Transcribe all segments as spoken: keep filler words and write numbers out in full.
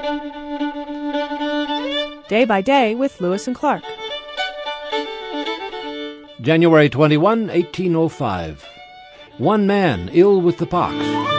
Day by Day with Lewis and Clark. January twenty-first, eighteen oh five. One man ill with the pox.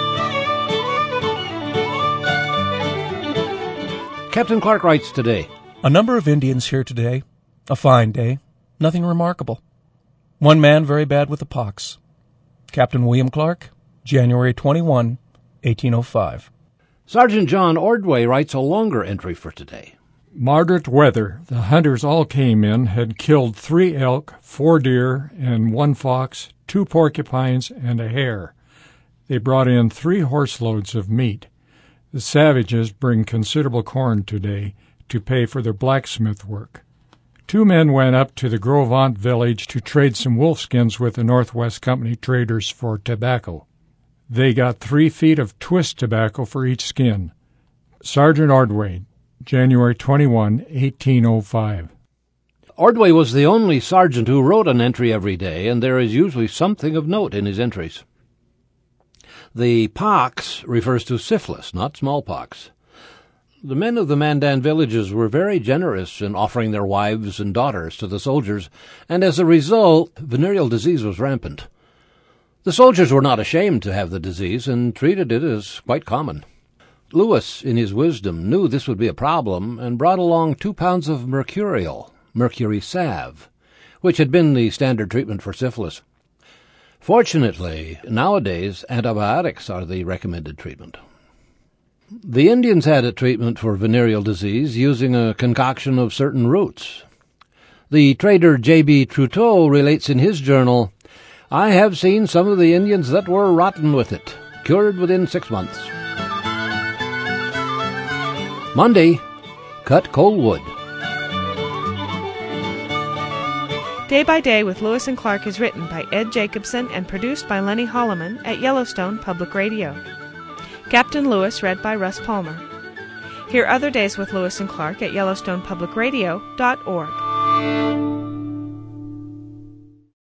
Captain Clark writes today, A number of Indians here today. A fine day. Nothing remarkable. One man very bad with the pox. Captain William Clark, January twenty-first, eighteen oh five. Sergeant John Ordway writes a longer entry for today. Moderate weather. The hunters all came in, had killed three elk, four deer, and one fox, two porcupines, and a hare. They brought in three horse loads of meat. The savages bring considerable corn today to pay for their blacksmith work. Two men went up to the Gros Ventre village to trade some wolfskins with the Northwest Company traders for tobacco. They got three feet of twist tobacco for each skin. Sergeant Ordway, January twenty-first, eighteen oh five. Ordway was the only sergeant who wrote an entry every day, and there is usually something of note in his entries. The pox refers to syphilis, not smallpox. The men of the Mandan villages were very generous in offering their wives and daughters to the soldiers, and as a result, venereal disease was rampant. The soldiers were not ashamed to have the disease and treated it as quite common. Lewis, in his wisdom, knew this would be a problem and brought along two pounds of mercurial, mercury salve, which had been the standard treatment for syphilis. Fortunately, nowadays, antibiotics are the recommended treatment. The Indians had a treatment for venereal disease using a concoction of certain roots. The trader J B Truteau relates in his journal, I have seen some of the Indians that were rotten with it, cured within six months. Monday, cut coal wood. Day by Day with Lewis and Clark is written by Ed Jacobson and produced by Lenny Holloman at Yellowstone Public Radio. Captain Lewis read by Russ Palmer. Hear other days with Lewis and Clark at Yellowstone Public Radio dot org.